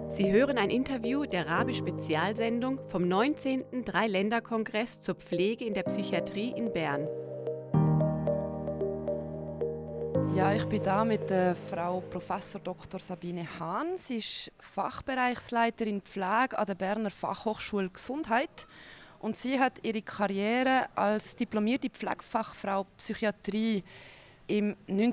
Sie hören ein Interview der Rabe-Spezialsendung vom 19. Dreiländerkongress zur Pflege in der Psychiatrie in Bern. Ja, ich bin da mit der Frau Prof. Dr. Sabine Hahn. Sie ist Fachbereichsleiterin Pflege an der Berner Fachhochschule Gesundheit. Und sie hat ihre Karriere als diplomierte Pflegefachfrau Psychiatrie im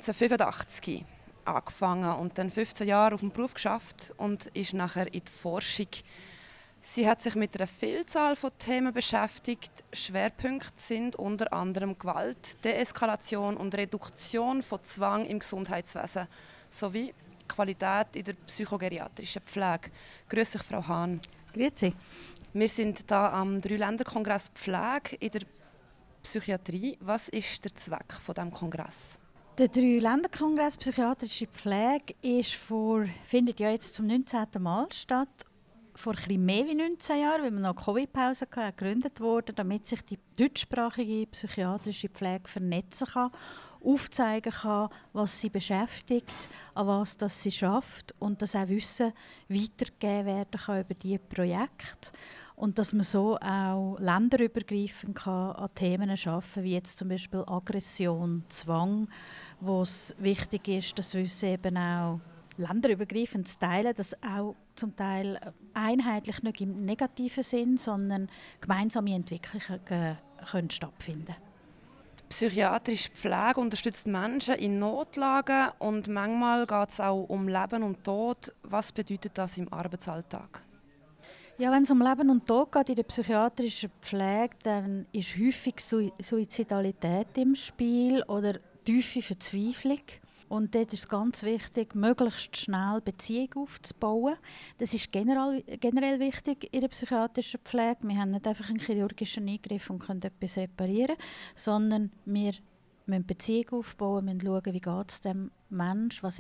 1985 angefangen und dann 15 Jahre auf dem Beruf geschafft und ist nachher in die Forschung. Sie hat sich mit einer Vielzahl von Themen beschäftigt. Schwerpunkte sind unter anderem Gewalt, Deeskalation und Reduktion von Zwang im Gesundheitswesen sowie Qualität in der psychogeriatrischen Pflege. Grüß dich, Frau Hahn. Grüezi. Wir sind hier am Dreiländerkongress Pflege in der Psychiatrie. Was ist der Zweck von diesem Kongress? Der Dreiländerkongress Psychiatrische Pflege findet ja jetzt zum 19. Mal statt. Vor etwas mehr als 19 Jahren, weil wir noch Covid-Pause hatten, gegründet worden, damit sich die deutschsprachige psychiatrische Pflege vernetzen kann, aufzeigen kann, was sie beschäftigt, an was das sie schafft und dass auch Wissen weitergegeben werden kann über diese Projekte. Und dass man so auch länderübergreifend an Themen arbeiten kann, wie jetzt zum Beispiel Aggression, Zwang, wo es wichtig ist, das Wissen eben auch länderübergreifend zu teilen, dass auch zum Teil einheitlich nicht im negativen Sinn, sondern gemeinsame Entwicklungen können stattfinden. Die psychiatrische Pflege unterstützt Menschen in Notlagen und manchmal geht es auch um Leben und Tod. Was bedeutet das im Arbeitsalltag? Ja, wenn es um Leben und Tod geht in der psychiatrischen Pflege, dann ist häufig Suizidalität im Spiel oder tiefe Verzweiflung. Und dort ist es ganz wichtig, möglichst schnell Beziehung aufzubauen. Das ist generell wichtig in der psychiatrischen Pflege. Wir haben nicht einfach einen chirurgischen Eingriff und können etwas reparieren, sondern wir müssen Beziehung aufbauen, müssen schauen, wie geht es dem Menschen, was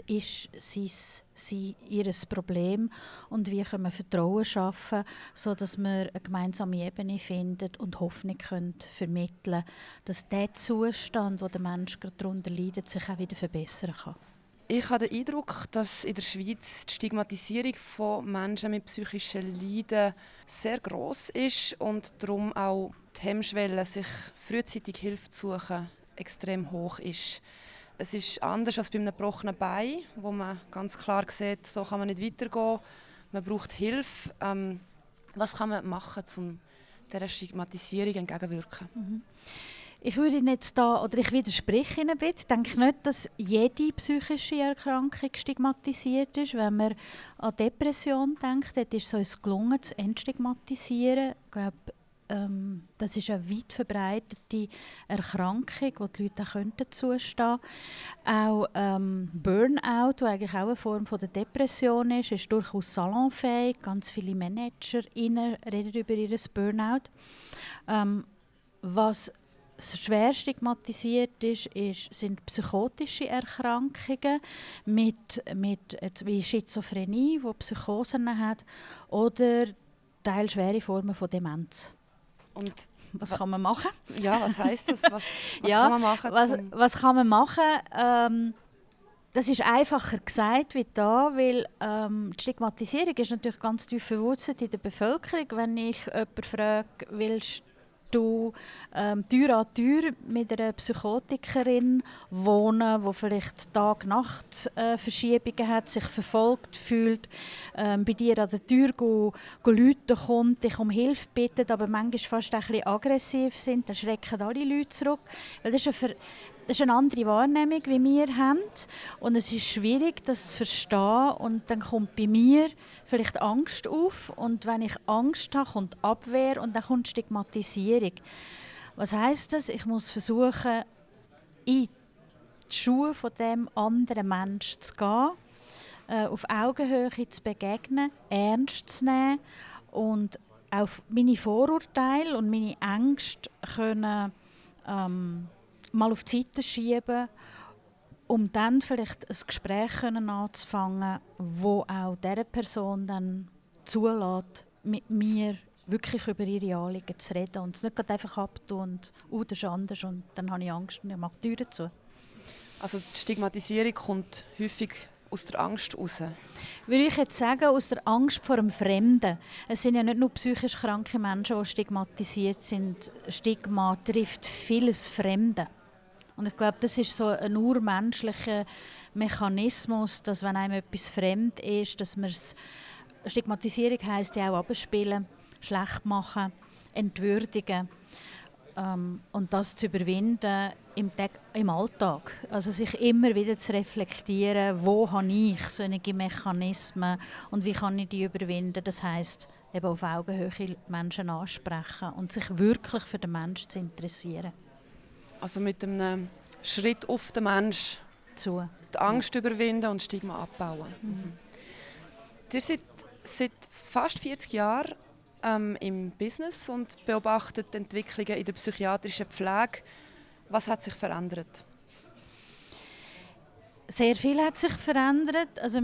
ist ihr Problem und wie können wir Vertrauen schaffen, sodass wir eine gemeinsame Ebene finden und Hoffnung können vermitteln, dass der Zustand, wo der Mensch gerade darunter leidet, sich auch wieder verbessern kann. Ich habe den Eindruck, dass in der Schweiz die Stigmatisierung von Menschen mit psychischen Leiden sehr gross ist und darum auch die Hemmschwelle, sich frühzeitig Hilfe zu suchen, extrem hoch ist. Es ist anders als bei einem gebrochenen Bein, wo man ganz klar sieht, so kann man nicht weitergehen. Man braucht Hilfe. Was kann man machen, um dieser Stigmatisierung entgegenzuwirken? Ich widerspreche Ihnen ein bisschen. Ich denke nicht, dass jede psychische Erkrankung stigmatisiert ist. Wenn man an Depression denkt, dort ist es uns gelungen, zu entstigmatisieren. Ich glaube, das ist eine weit verbreitete Erkrankung, wo die Leute auch zustehen könnten. Auch Burnout, das eigentlich auch eine Form von der Depression ist durchaus salonfähig. Ganz viele ManagerInnen reden über ihr Burnout. Was schwer stigmatisiert sind psychotische Erkrankungen wie Schizophrenie, die Psychosen hat, oder teilschwere Formen von Demenz. Und was kann man machen? Ja, was heisst das? Was kann man machen? Was kann man machen? Das ist einfacher gesagt wie da, weil die Stigmatisierung ist natürlich ganz tief verwurzelt in der Bevölkerung. Wenn ich jemanden frage, willst du Tür an Tür mit einer Psychotikerin wohnen, die vielleicht Tag-Nacht-Verschiebungen hat, sich verfolgt fühlt, bei dir an der Tür läuten kommt, dich um Hilfe bittet, aber manchmal fast ein bisschen aggressiv sind, dann schrecken alle Leute zurück. Weil das ist eine andere Wahrnehmung, wie wir haben. Und es ist schwierig, das zu verstehen. Und dann kommt bei mir vielleicht Angst auf. Und wenn ich Angst habe, kommt Abwehr und dann kommt Stigmatisierung. Was heisst das? Ich muss versuchen, in die Schuhe von dem anderen Menschen zu gehen, auf Augenhöhe zu begegnen, ernst zu nehmen und auf meine Vorurteile und meine Ängste können mal auf die Seite schieben, um dann vielleicht ein Gespräch anzufangen, wo auch dieser Person dann zulässt, mit mir wirklich über ihre Anliegen zu reden und es nicht einfach abtun und das ist anders und dann habe ich Angst und ich mache die Türen zu. Also die Stigmatisierung kommt häufig aus der Angst heraus? Würde ich jetzt sagen, aus der Angst vor dem Fremden. Es sind ja nicht nur psychisch kranke Menschen, die stigmatisiert sind. Stigma trifft vieles Fremde. Und ich glaube, das ist so ein urmenschlicher Mechanismus, dass wenn einem etwas fremd ist, dass man es... Stigmatisierung heisst ja auch abspielen, schlecht machen, entwürdigen. Und das zu überwinden im Alltag. Also sich immer wieder zu reflektieren, wo habe ich solche Mechanismen und wie kann ich die überwinden. Das heisst, eben auf Augenhöhe Menschen ansprechen und sich wirklich für den Menschen zu interessieren. Also mit einem Schritt auf den Menschen die Angst überwinden und Stigma abbauen. Ihr seid seit fast 40 Jahren im Business und beobachtet die Entwicklungen in der psychiatrischen Pflege. Was hat sich verändert? Sehr viel hat sich verändert. Also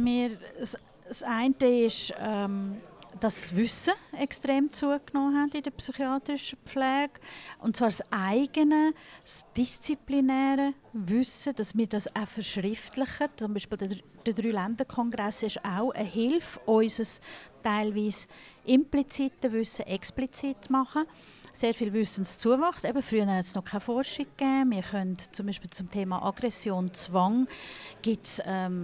das eine ist, dass das Wissen extrem zugenommen hat in der psychiatrischen Pflege. Und zwar das eigene, das disziplinäre Wissen, dass wir das auch verschriftlichen. Zum Beispiel der Drei-Länder-Kongress ist auch eine Hilfe, unser teilweise implizite Wissen explizit zu machen. Sehr viel Wissenszuwachs. Eben, früher hat es noch keine Forschung gegeben. Wir können zum Beispiel zum Thema Aggression, Zwang, gibt es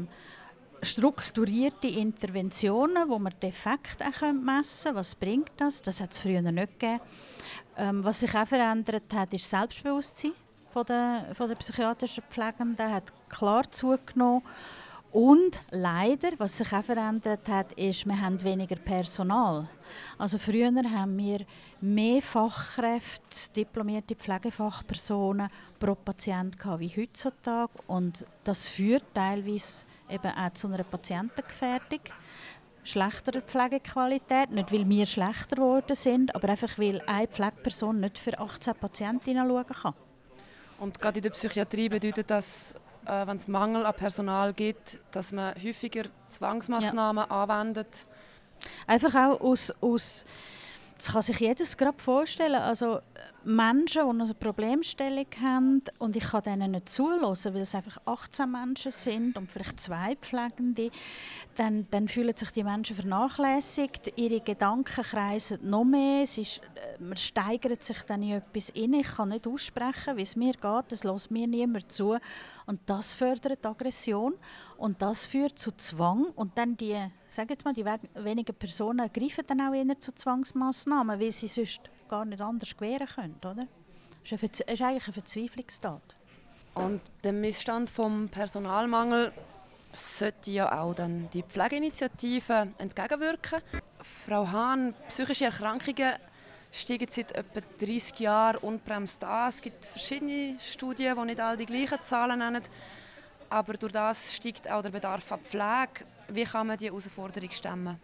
strukturierte Interventionen, wo man die Effekte auch messen können. Was bringt das? Das hat es früher nicht gegeben. Was sich auch verändert hat, ist das Selbstbewusstsein von der psychiatrischen Pflegenden. Hat klar zugenommen. Und leider, was sich auch verändert hat, ist, wir haben weniger Personal. Also früher haben wir mehr Fachkräfte, diplomierte Pflegefachpersonen pro Patient gehabt wie heutzutage. Und das führt teilweise eben auch zu einer Patientengefährdung, schlechterer Pflegequalität. Nicht, weil wir schlechter geworden sind, aber einfach, weil eine Pflegeperson nicht für 18 Patientinnen schauen kann. Und gerade in der Psychiatrie bedeutet das, wenn es Mangel an Personal gibt, dass man häufiger Zwangsmaßnahmen anwendet? Einfach auch aus das kann sich jedes gerade vorstellen. Also Menschen, die eine Problemstellung haben und ich kann denen nicht zuhören, weil es einfach 18 Menschen sind und vielleicht 2 Pflegende, dann fühlen sich die Menschen vernachlässigt, ihre Gedanken kreisen noch mehr, man steigert sich dann in etwas rein, ich kann nicht aussprechen, wie es mir geht, es hört mir niemand zu und das fördert Aggression und das führt zu Zwang und dann die wenigen Personen greifen dann auch eher zu Zwangsmaßnahmen, weil sie sonst gar nicht anders gewähren können, oder? Das ist eigentlich eine Verzweiflungstat. Und dem Missstand vom Personalmangel sollte ja auch dann die Pflegeinitiative entgegenwirken. Frau Hahn, psychische Erkrankungen steigen seit etwa 30 Jahren unbremst an. Es gibt verschiedene Studien, die nicht alle die gleichen Zahlen nennen. Aber durch das steigt auch der Bedarf an Pflege. Wie kann man diese Herausforderung stemmen?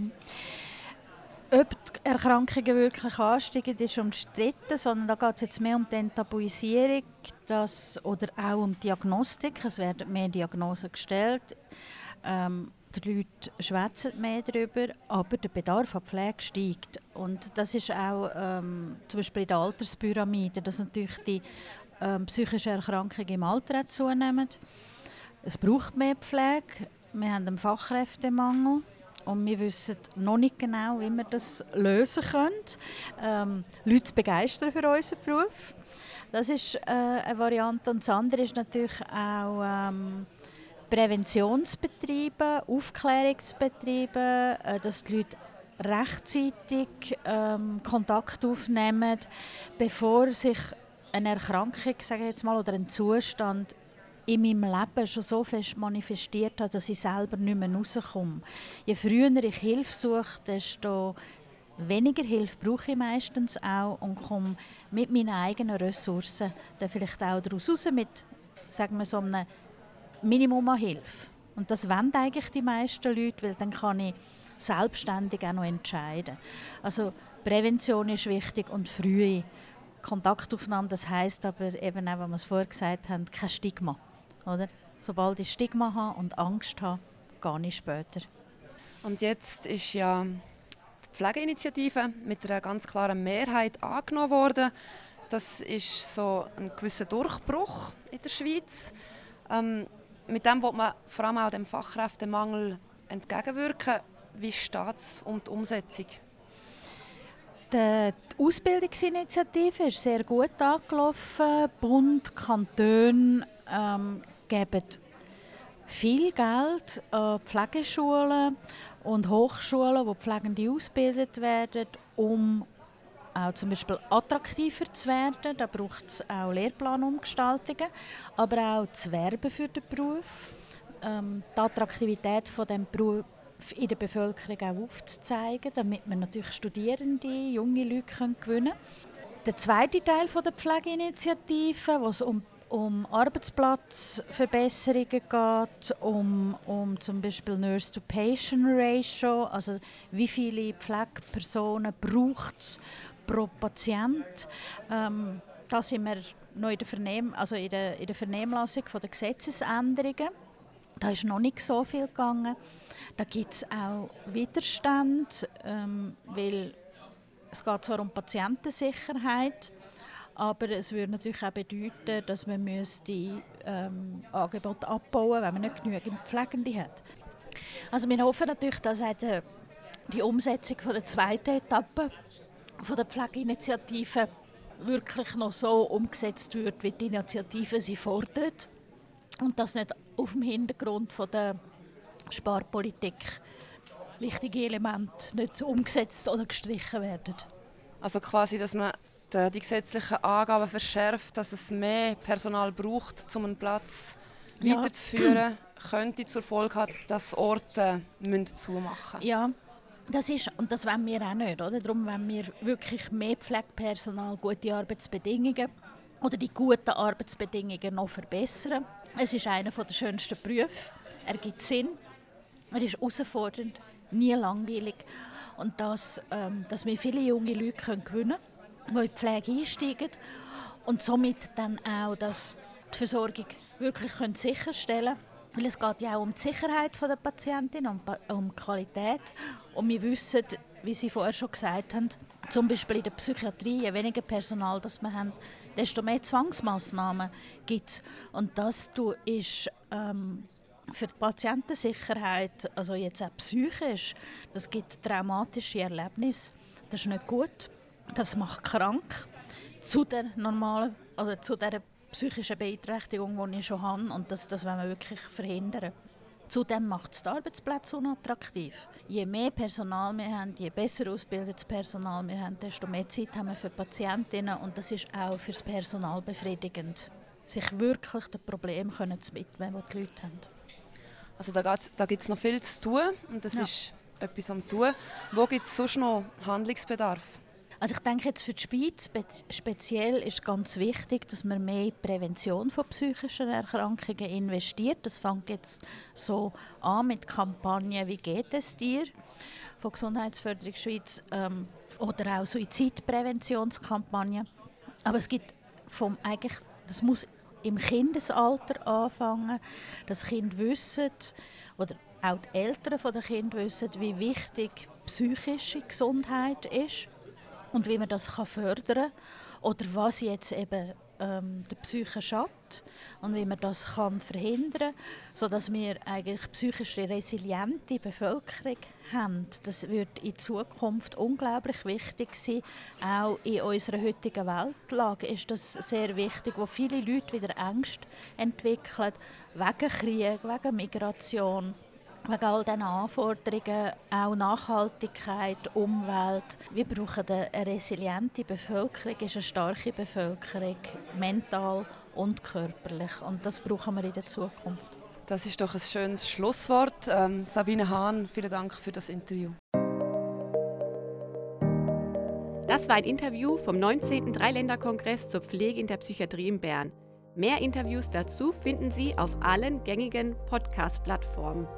Ob die Erkrankungen wirklich ansteigen, ist umstritten, sondern da geht es jetzt mehr um die Enttabuisierung oder auch um die Diagnostik. Es werden mehr Diagnosen gestellt, die Leute schwätzen mehr darüber, aber der Bedarf an Pflege steigt. Und das ist auch zum Beispiel in der Alterspyramide, dass natürlich die psychischen Erkrankungen im Alter zunehmen. Es braucht mehr Pflege, wir haben einen Fachkräftemangel. Und wir wissen noch nicht genau, wie wir das lösen können. Leute zu begeistern für unseren Beruf. Das ist eine Variante. Und das andere ist natürlich auch Präventionsbetriebe, Aufklärungsbetriebe, dass die Leute rechtzeitig Kontakt aufnehmen, bevor sich eine Erkrankung, sage ich jetzt mal, oder ein Zustand in meinem Leben schon so fest manifestiert hat, dass ich selber nicht mehr rauskomme. Je früher ich Hilfe suche, desto weniger Hilfe brauche ich meistens auch und komme mit meinen eigenen Ressourcen dann vielleicht auch daraus raus mit, sagen wir, so einem Minimum an Hilfe. Und das wollen eigentlich die meisten Leute, weil dann kann ich selbstständig auch noch entscheiden. Also Prävention ist wichtig und frühe Kontaktaufnahme, das heisst aber eben auch, was wir es vorher gesagt haben, kein Stigma. Oder? Sobald ich Stigma habe und Angst habe, gehe ich später. Und jetzt ist ja die Pflegeinitiative mit einer ganz klaren Mehrheit angenommen worden. Das ist so ein gewisser Durchbruch in der Schweiz. mit dem will man vor allem auch dem Fachkräftemangel entgegenwirken. Wie steht es um die Umsetzung? Die Ausbildungsinitiative ist sehr gut angelaufen. Bund, Kantone geben viel Geld an Pflegeschulen und Hochschulen, wo Pflegende ausgebildet werden, um auch zum Beispiel attraktiver zu werden. Da braucht es auch Lehrplanumgestaltungen, aber auch das Werben für den Beruf, die Attraktivität von dem Beruf in der Bevölkerung auch aufzuzeigen, damit man natürlich Studierende, junge Leute gewinnen kann. Der zweite Teil der Pflegeinitiative, wo es um Arbeitsplatzverbesserungen geht, um zum Beispiel Nurse-to-Patient-Ratio, also wie viele Pflegepersonen braucht es pro Patient. Da sind wir noch in der Vernehmlassung der Gesetzesänderungen. Da ist noch nicht so viel gegangen. Da gibt es auch Widerstand, weil es geht zwar um Patientensicherheit, aber es würde natürlich auch bedeuten, dass man die Angebote abbauen müsste, wenn man nicht genügend Pflegende hat. Also wir hoffen natürlich, dass auch die Umsetzung von der zweiten Etappe von der Pflegeinitiative wirklich noch so umgesetzt wird, wie die Initiative sie fordert. Und dass nicht auf dem Hintergrund von der Sparpolitik wichtige Elemente nicht umgesetzt oder gestrichen werden. Also quasi, dass man die gesetzlichen Angaben verschärft, dass es mehr Personal braucht, um einen Platz weiterzuführen, könnte zur Folge haben, dass Orte zumachen müssen. Ja, das ist, und das wollen wir auch nicht. Oder? Darum wollen wir wirklich mehr Pflegepersonal, gute Arbeitsbedingungen oder die guten Arbeitsbedingungen noch verbessern. Es ist einer der schönsten Berufe. Er gibt Sinn. Er ist herausfordernd, nie langweilig. Und dass wir viele junge Leute gewinnen können, die in die Pflege einsteigen und somit dann auch dass die Versorgung wirklich sicherstellen können. Weil es geht ja auch um die Sicherheit der Patientin, um die Qualität. Und wir wissen, wie Sie vorher schon gesagt haben, zum Beispiel in der Psychiatrie, je weniger Personal das wir haben, desto mehr Zwangsmassnahmen gibt es. Und das ist für die Patientensicherheit, also jetzt auch psychisch, das gibt traumatische Erlebnisse. Das ist nicht gut, das macht krank zu der normalen, also zu der psychischen Beeinträchtigung, die ich schon habe. Und das wollen wir wirklich verhindern. Zudem macht es die Arbeitsplätze unattraktiv. Je mehr Personal wir haben, je besser ausgebildetes Personal wir haben, desto mehr Zeit haben wir für Patientinnen. Und das ist auch für das Personal befriedigend, sich wirklich den Problemen zu widmen, die Leute haben. Also da gibt es noch viel zu tun und das ist etwas am Tun. Wo gibt es sonst noch Handlungsbedarf? Also ich denke jetzt für die Schweiz speziell ist ganz wichtig, dass man mehr in die Prävention von psychischen Erkrankungen investiert. Das fängt jetzt so an mit Kampagnen «Wie geht es dir?» von Gesundheitsförderung Schweiz oder auch Suizidpräventionskampagnen. Aber es gibt das muss im Kindesalter anfangen, dass Kinder wissen oder auch die Eltern der Kinder wissen, wie wichtig psychische Gesundheit ist. Und wie man das fördern kann oder was jetzt eben der Psyche schadet und wie man das verhindern kann, sodass wir eigentlich psychisch resiliente Bevölkerung haben. Das wird in Zukunft unglaublich wichtig sein. Auch in unserer heutigen Weltlage ist das sehr wichtig, wo viele Leute wieder Ängste entwickeln, wegen Krieg, wegen Migration. Wegen all diesen Anforderungen, auch Nachhaltigkeit, Umwelt. Wir brauchen eine resiliente Bevölkerung, eine starke Bevölkerung, mental und körperlich. Und das brauchen wir in der Zukunft. Das ist doch ein schönes Schlusswort. Sabine Hahn, vielen Dank für das Interview. Das war ein Interview vom 19. Dreiländerkongress zur Pflege in der Psychiatrie in Bern. Mehr Interviews dazu finden Sie auf allen gängigen Podcast-Plattformen.